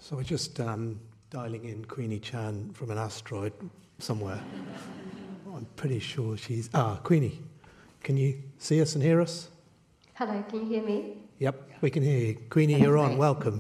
So we're just dialing in Queenie Chan from an asteroid somewhere. I'm pretty sure she's... Queenie, can you see us and hear us? Hello, can you hear me? Yep, we can hear you. Queenie, you're on. Welcome.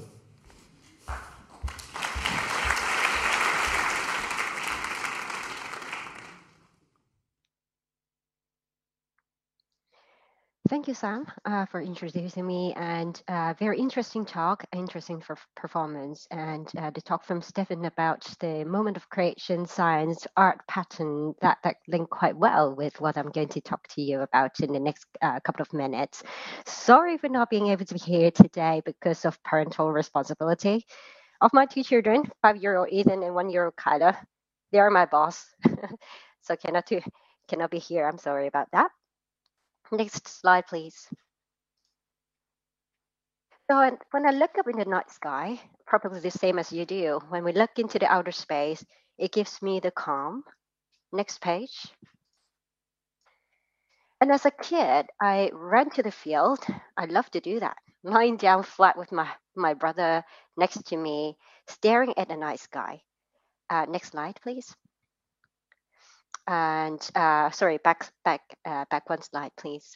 Thank you, Sam, for introducing me, and very interesting talk, interesting performance, and the talk from Stephen about the moment of creation, science, art pattern, that link quite well with what I'm going to talk to you about in the next couple of minutes. Sorry for not being able to be here today because of parental responsibility of my two children, 5-year-old Ethan and 1-year-old Kyla. They are my boss, so cannot be here. I'm sorry about that. Next slide, please. So when I look up in the night sky, probably the same as you do, when we look into the outer space, it gives me the calm. Next page. And as a kid, I ran to the field. I love to do that. Lying down flat with my brother next to me, staring at the night sky. Next slide, please. And sorry, back one slide, please.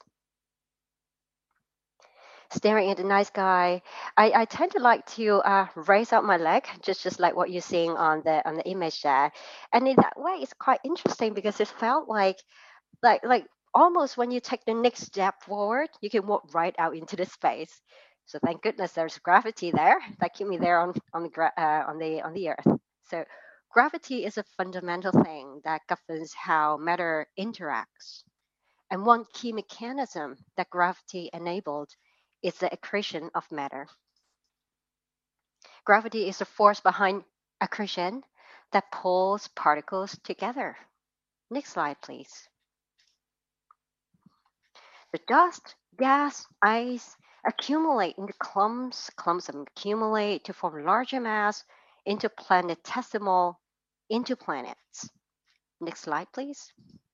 Staring at the night sky, I tend to like to raise up my leg, just like what you're seeing on the image there. And in that way, it's quite interesting because it felt like almost when you take the next step forward, you can walk right out into the space. So thank goodness there's gravity there that keep me there on the earth. So gravity is a fundamental thing that governs how matter interacts. And one key mechanism that gravity enabled is the accretion of matter. Gravity is the force behind accretion that pulls particles together. Next slide, please. The dust, gas, ice accumulate into clumps accumulate to form larger mass into planetesimal, into planets. Next slide, please.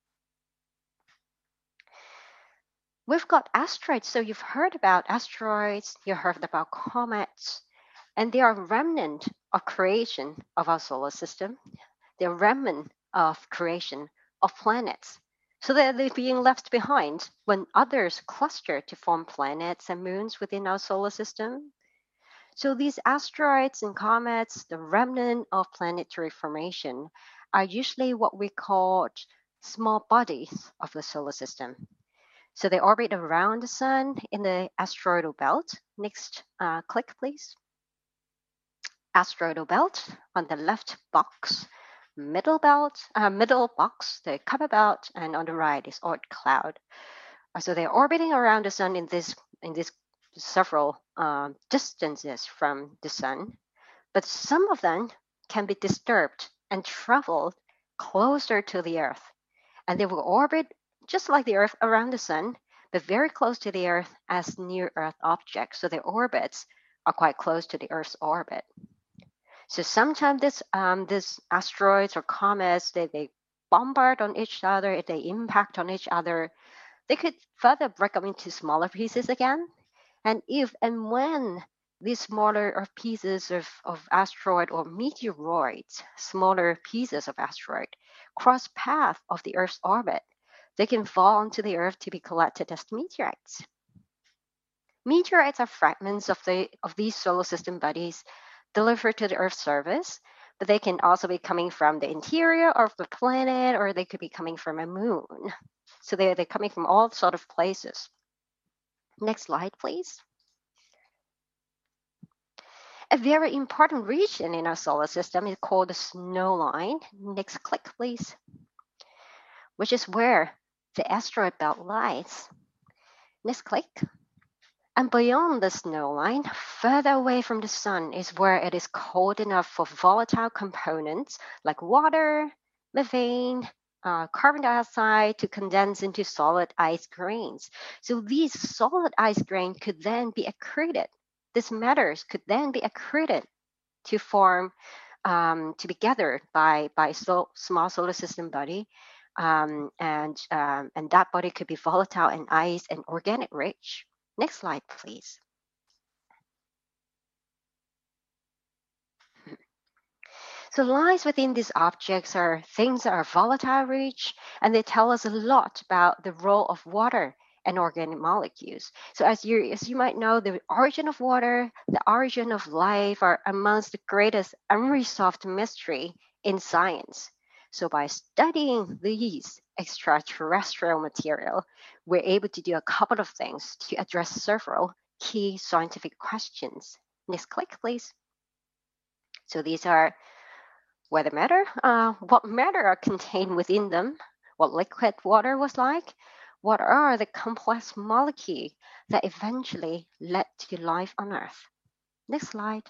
We've got asteroids, so you've heard about asteroids, you heard about comets, and they are a remnant of creation of our solar system. They're a remnant of creation of planets. So they're being left behind when others cluster to form planets and moons within our solar system. So these asteroids and comets, the remnant of planetary formation, are usually what we call small bodies of the solar system. So they orbit around the sun in the asteroidal belt. Next, click, please. Asteroidal belt on the left box, middle box, the Kuiper belt, and on the right is Oort cloud. So they're orbiting around the sun in this several distances from the sun, but some of them can be disturbed and travel closer to the Earth, and they will orbit just like the Earth around the sun, but very close to the Earth as near-Earth objects. So their orbits are quite close to the Earth's orbit. So sometimes these asteroids or comets, they bombard on each other, if they impact on each other, they could further break up into smaller pieces again. And if and when these smaller pieces of asteroid or meteoroids, smaller pieces of asteroid, cross path of the Earth's orbit, they can fall onto the Earth to be collected as meteorites. Meteorites are fragments of these solar system bodies delivered to the Earth's surface, but they can also be coming from the interior of the planet, or they could be coming from a moon. So they're coming from all sort of places. Next slide, please. A very important region in our solar system is called the snow line. Next click, please. Which is where the asteroid belt lies. Next click. And beyond the snow line, further away from the sun is where it is cold enough for volatile components like water, methane, carbon dioxide to condense into solid ice grains. So these solid ice grains could then be accreted. These matters could then be accreted to form, to be gathered by small solar system body. And that body could be volatile and ice and organic rich. Next slide, please. So lies within these objects are things that are volatile rich, and they tell us a lot about the role of water and organic molecules. So as you might know, the origin of water, the origin of life are amongst the greatest unresolved mystery in science. So by studying these extraterrestrial material, we're able to do a couple of things to address several key scientific questions. Next click, please. So these are whether matter, what matter are contained within them, what liquid water was like, what are the complex molecules that eventually led to life on Earth. Next slide.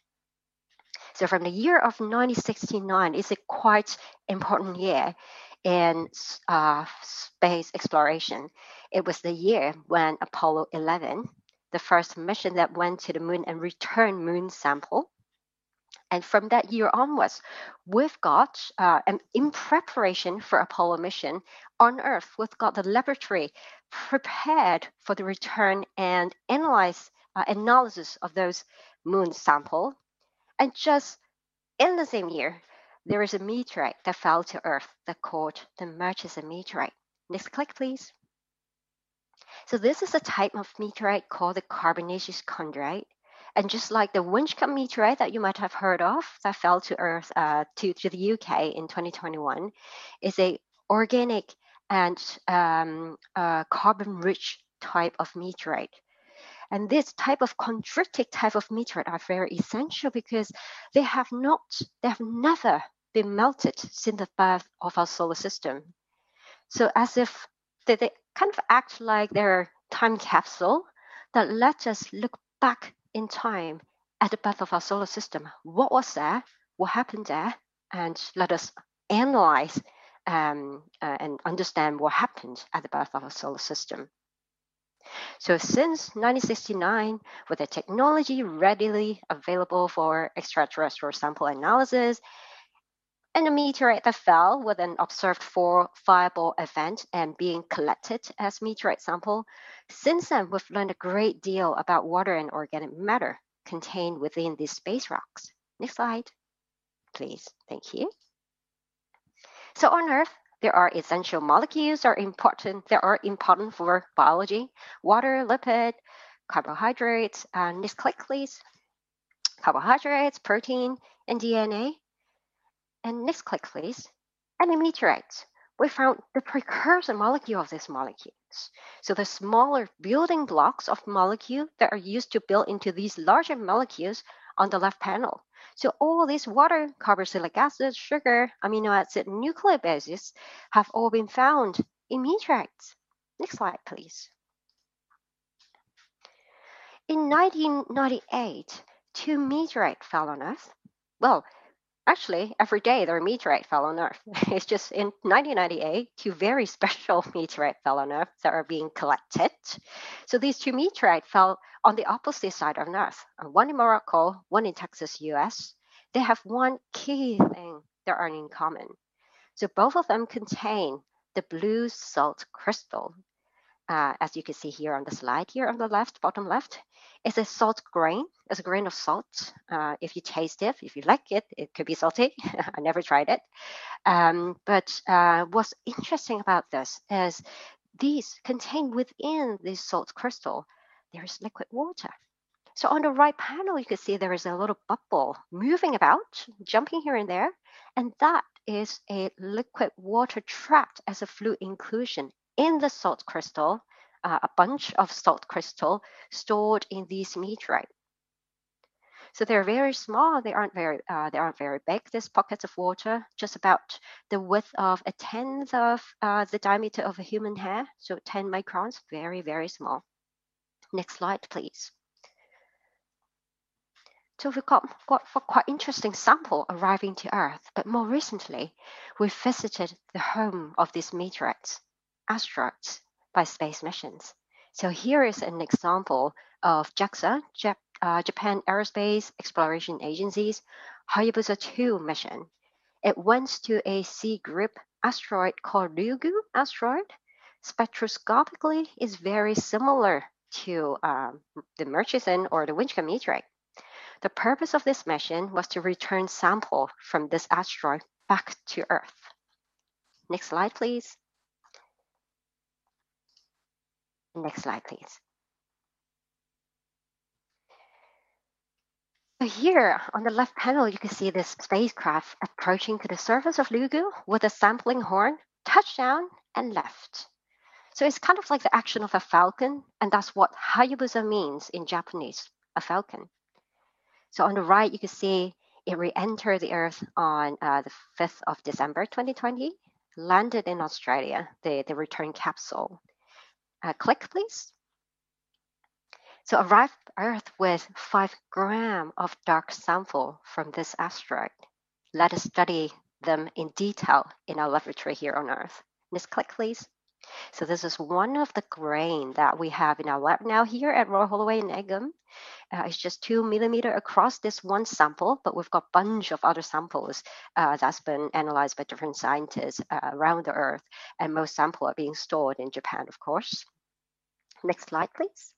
So from the year of 1969 is a quite important year in space exploration. It was the year when Apollo 11, the first mission that went to the moon and returned moon sample. And from that year onwards, we've got, and in preparation for Apollo mission on Earth, we've got the laboratory prepared for the return and analysis of those moon sample. And just in the same year, there is a meteorite that fell to Earth that called the Murchison meteorite. Next click, please. So this is a type of meteorite called the carbonaceous chondrite. And just like the Winchcombe meteorite that you might have heard of that fell to Earth, to the UK in 2021, is a organic and carbon-rich type of meteorite. And this type of chondritic type of meteorite are very essential because they have never been melted since the birth of our solar system. So as if they kind of act like they're time capsule that let us look back in time at the birth of our solar system. What was there? What happened there? And let us analyze and understand what happened at the birth of our solar system. So since 1969, with the technology readily available for extraterrestrial sample analysis, and a meteorite that fell with an observed fireball event and being collected as meteorite sample, since then we've learned a great deal about water and organic matter contained within these space rocks. Next slide, please. Thank you. So on Earth, there are essential molecules that are important for biology: water, lipid, carbohydrates. Next click, please. Carbohydrates, protein, and DNA. And next click, please. And in meteorites, we found the precursor molecule of these molecules. So the smaller building blocks of molecule that are used to build into these larger molecules on the left panel. So all these water, carboxylic acid, sugar, amino acid, nucleic bases have all been found in meteorites. Next slide, please. In 1998, 2 meteorites fell on Earth. Well, actually, every day there are meteorites fell on Earth. It's just in 1998, 2 very special meteorites fell on Earth that are being collected. So these 2 meteorites fell on the opposite side of Earth, one in Morocco, one in Texas, US. They have one key thing they are in common. So both of them contain the blue salt crystal. As you can see here on the slide here on the left, bottom left, it's a salt grain. It's a grain of salt. If you taste it, if you like it, it could be salty. I never tried it. But what's interesting about this is these contain within this salt crystal, there is liquid water. So on the right panel, you can see there is a little bubble moving about, jumping here and there. And that is a liquid water trapped as a fluid inclusion in the salt crystal, a bunch of salt crystal stored in these meteorites. So they're very small. They aren't very big. These pockets of water, just about the width of a tenth of the diameter of a human hair, so 10 microns. Very, very small. Next slide, please. So we've got quite interesting sample arriving to Earth, but more recently, we visited the home of these meteorites, asteroids, by space missions. So here is an example of JAXA, Japan Aerospace Exploration Agency's Hayabusa 2 mission. It went to a C group asteroid called Ryugu asteroid. Spectroscopically, is very similar to the Murchison or the Winchcombe meteorite. The purpose of this mission was to return sample from this asteroid back to Earth. Next slide, please. Next slide, please. So here on the left panel, you can see this spacecraft approaching to the surface of Lugu with a sampling horn, touchdown, and left. So it's kind of like the action of a falcon, and that's what Hayabusa means in Japanese, a falcon. So on the right, you can see it re-entered the Earth on the 5th of December 2020, landed in Australia, the return capsule. Click, please. So arrived Earth with 5 grams of dark sample from this asteroid. Let us study them in detail in our laboratory here on Earth. Next click, please. So this is one of the grain that we have in our lab now here at Royal Holloway in Egham. It's just 2 millimeter across this one sample, but we've got a bunch of other samples that's been analyzed by different scientists around the Earth, and most samples are being stored in Japan, of course. Next slide, please.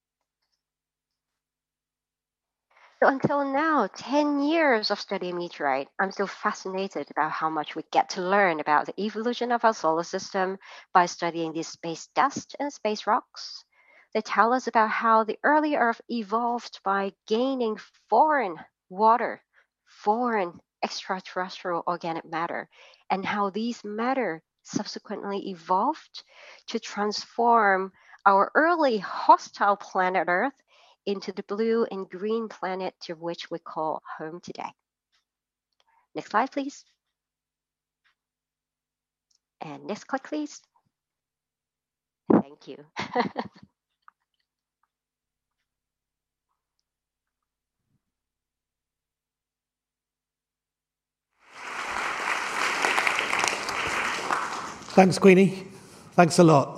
So until now, 10 years of studying meteorite, I'm still fascinated about how much we get to learn about the evolution of our solar system by studying these space dust and space rocks. They tell us about how the early Earth evolved by gaining foreign water, foreign extraterrestrial organic matter, and how these matter subsequently evolved to transform our early hostile planet Earth into the blue and green planet to which we call home today. Next slide, please. And next click, please. Thank you. Thanks, Queenie. Thanks a lot.